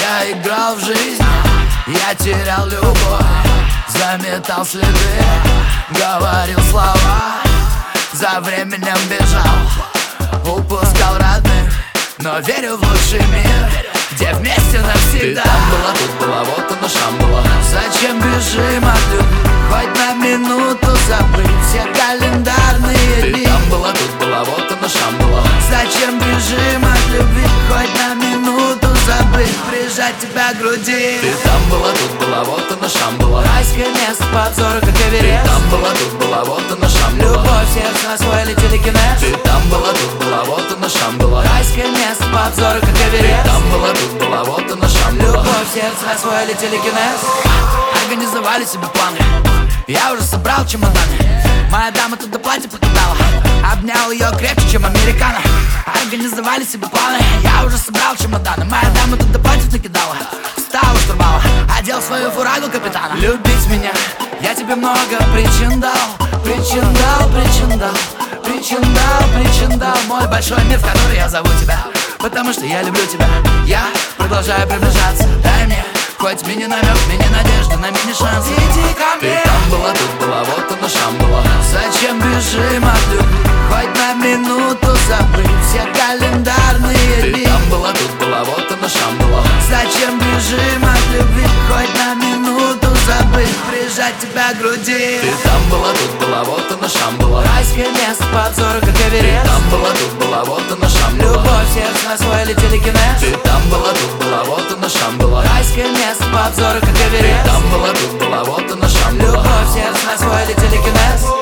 Я играл в жизнь, я терял любовь, заметал следы, говорил слова, за временем бежал, упускал родных, но верю в лучший мир, где вместе навсегда. Ты там была, тут была, вот оно шам было. Зачем бежим от любви, хоть на минуту забыть все календарные дни. Ты там была, тут была, вот оно шам было. Зачем бежим от любви, хоть на минуту забыть прижать тебя к груди. Ты там была, тут была, вот оно шам было. Райское место по обзору, как Эверест. Ты там была, тут была, вот оно шам было. Любовь, сердце на свой летели кинез. Ты там была, тут была, вот оно шам было. Райское место по обзору, как Эверест. Ты там была, тут была, вот оно шам было. Любовь, сердце на свой летели кинез. Организовали себе планы, я уже собрал чемоданы. Моя дама туда платье покидала, обнял ее крепче, чем американо. Организовали себе планы, я уже собрал чемоданы. Моя дама туда платье накидала, встал у штурвала, одел свою фурагу капитана. Любить меня, я тебе много причин дал, причин дал, причин дал, причин дал, причин дал. Мой большой мир, в который я зову тебя, потому что я люблю тебя. Я продолжаю приближаться, дай мне хоть мини-намек, мини-надежда, на мини-шанс. Иди ко мне. Ты там была, тут была, вот оно шам было. Зачем бежим от любви, хоть на минуту забыть все календарные дни. Ты там была, тут была, вот оно шам было. Зачем бежим от любви, хоть на минуту забыть прижать тебя к груди. Ты там была, тут была, вот оно шам было. Райское место по обзору, как Эверест. Ты там была, тут была, вот оно шам было. Любовь, сердце на свой летели кинез. Ты там была, тут была, вот оно шам было. Райское место по обзору, как Эверест. Ты там была, тут была, вот оно шам было. Любовь, сердце на свой летели кинез.